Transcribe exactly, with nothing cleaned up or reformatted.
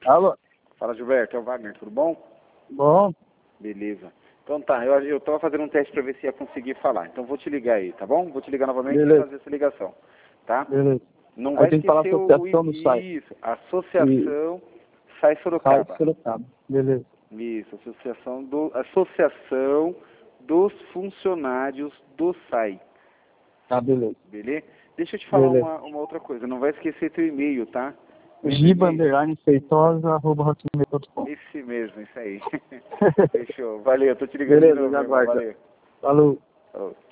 Alô? Fala, Gilberto, é o Wagner, tudo bom? Bom. Beleza. Então tá, eu, eu tava fazendo um teste para ver se ia conseguir falar. Então vou te ligar aí, tá bom? Vou te ligar novamente Beleza. e fazer essa ligação, tá? Beleza. Não Aí vai tem que falar esquecer o associação no site. isso, Associação Sai Sai Sorocaba. Sorocaba. Beleza. Isso, Associação do Associação dos Funcionários do SAI. Tá, beleza. Beleza? Deixa eu te falar Beleza. uma, uma outra coisa, não vai esquecer teu e-mail, tá? giba underline feitosa arroba hotmail ponto com. Esse mesmo, isso aí. Fechou. Valeu, tô te ligando Beleza, de novo, já meu irmão. aguardo. Valeu. Falou. Falou.